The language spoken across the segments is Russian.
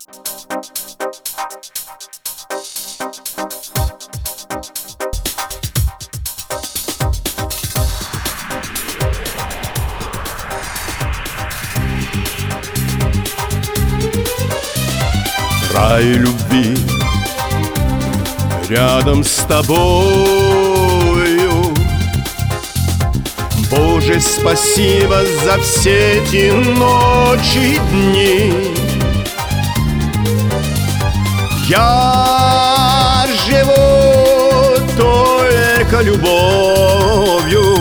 Рай любви рядом с тобою. Боже, спасибо за все эти ночи и дни. Я живу только любовью.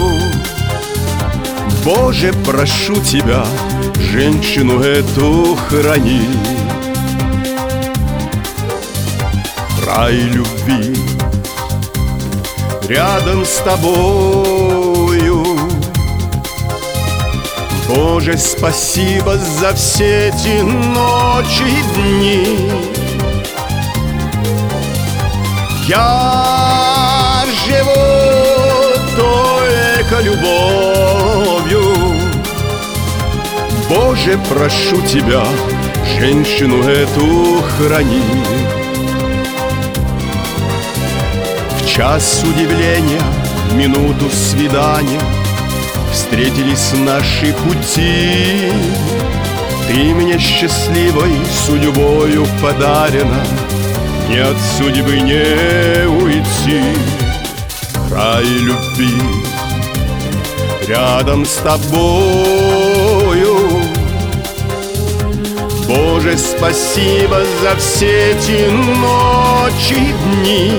Боже, прошу тебя, женщину эту храни. Рай любви рядом с тобою. Боже, спасибо за все эти ночи и дни. Я живу только любовью. Боже, прошу тебя, женщину эту храни. В час удивления, минуту свидания встретились наши пути. Ты мне счастливой судьбою подарена, ни от судьбы не уйти. Рай любви рядом с тобою. Боже, спасибо за все эти ночи и дни.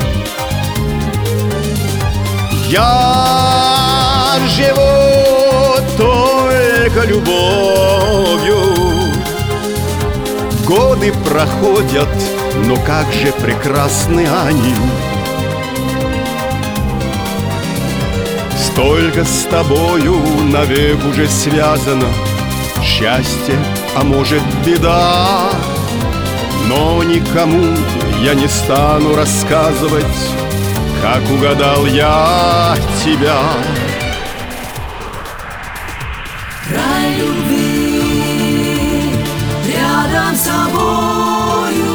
Я живу только любовью. Годы проходят, но как же прекрасны они. Столько с тобою навек уже связано. Счастье, а может беда. Но никому я не стану рассказывать, как угадал я тебя. Рай любви рядом с тобою.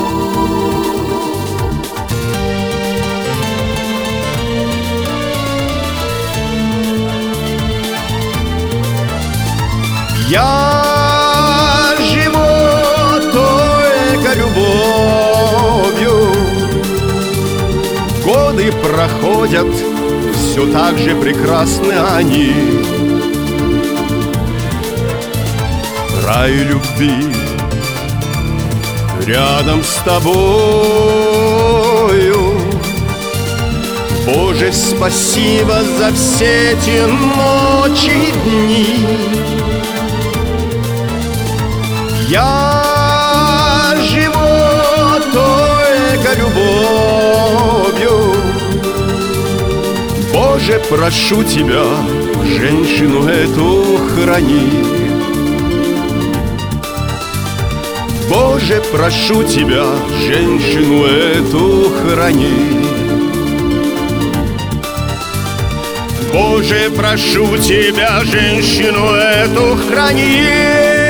Я живу только любовью. Годы проходят, все так же прекрасны они. Рай любви рядом с тобою. Боже, спасибо за все эти ночи и дни. Я живу только любовью. Боже, прошу тебя, женщину эту храни. Боже, прошу тебя, женщину эту храни. Боже, прошу тебя, женщину эту храни.